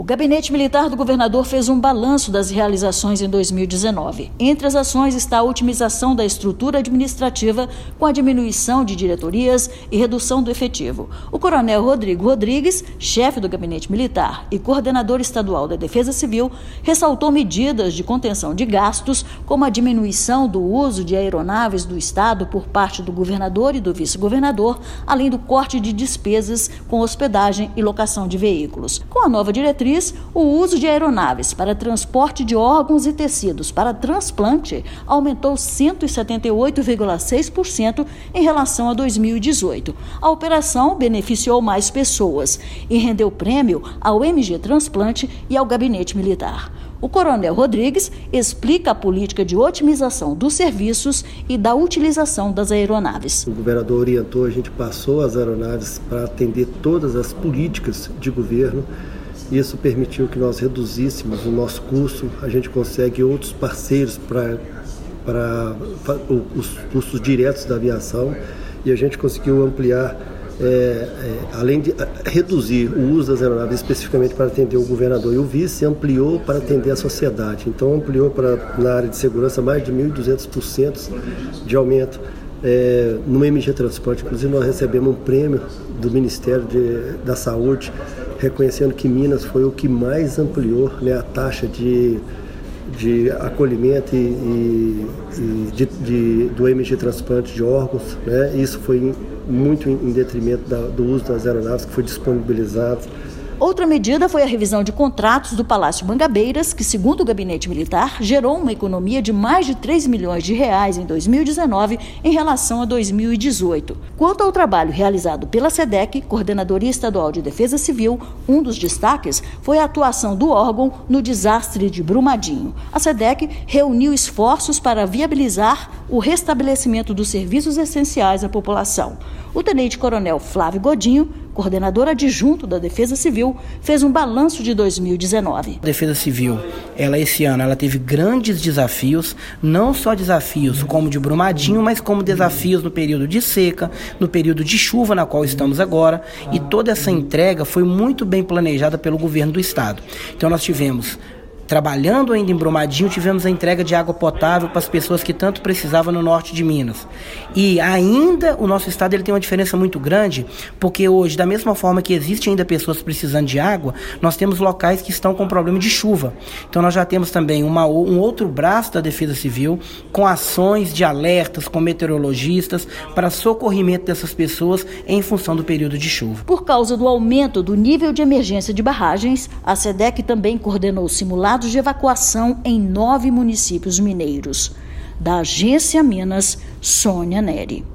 O Gabinete Militar do Governador fez um balanço das realizações em 2019. Entre as ações está a otimização da estrutura administrativa com a diminuição de diretorias e redução do efetivo. O coronel Rodrigo Rodrigues, chefe do Gabinete Militar e coordenador estadual da Defesa Civil, ressaltou medidas de contenção de gastos, como a diminuição do uso de aeronaves do Estado por parte do governador e do vice-governador, além do corte de despesas com hospedagem e locação de veículos. Com a nova diretriz, o uso de aeronaves para transporte de órgãos e tecidos para transplante aumentou 178,6% em relação a 2018. A operação beneficiou mais pessoas e rendeu prêmio ao MG Transplante e ao Gabinete Militar. O coronel Rodrigues explica a política de otimização dos serviços e da utilização das aeronaves. O governador orientou, a gente passou as aeronaves para atender todas as políticas de governo. Isso permitiu que nós reduzíssemos o nosso custo. A gente consegue outros parceiros para os custos diretos da aviação e a gente conseguiu ampliar, além de reduzir o uso das aeronaves especificamente para atender o governador e o vice, ampliou para atender a sociedade. Então ampliou na área de segurança mais de 1.200% de aumento. No MG Transporte, inclusive nós recebemos um prêmio do Ministério da Saúde, reconhecendo que Minas foi o que mais ampliou, né, a taxa de acolhimento do MG Transplante de órgãos, né? Isso foi muito em detrimento do uso das aeronaves que foi disponibilizado. Outra medida foi a revisão de contratos do Palácio Mangabeiras, que, segundo o Gabinete Militar, gerou uma economia de mais de 3 milhões de reais em 2019 em relação a 2018. Quanto ao trabalho realizado pela SEDEC, Coordenadoria Estadual de Defesa Civil, um dos destaques foi a atuação do órgão no desastre de Brumadinho. A SEDEC reuniu esforços para viabilizar o restabelecimento dos serviços essenciais à população. O tenente-coronel Flávio Godinho, coordenador adjunto da Defesa Civil, fez um balanço de 2019. A Defesa Civil, esse ano, ela teve grandes desafios, não só desafios como de Brumadinho, mas como desafios no período de seca, no período de chuva na qual estamos agora, e toda essa entrega foi muito bem planejada pelo governo do estado. Então nós tivemos, trabalhando ainda em Brumadinho, tivemos a entrega de água potável para as pessoas que tanto precisavam no norte de Minas. E ainda o nosso estado ele tem uma diferença muito grande, porque hoje, da mesma forma que existem ainda pessoas precisando de água, nós temos locais que estão com problema de chuva. Então nós já temos também um outro braço da Defesa Civil, com ações de alertas, com meteorologistas, para socorrimento dessas pessoas em função do período de chuva. Por causa do aumento do nível de emergência de barragens, a SEDEC também coordenou simulados de evacuação em 9 municípios mineiros. Da Agência Minas, Sônia Neri.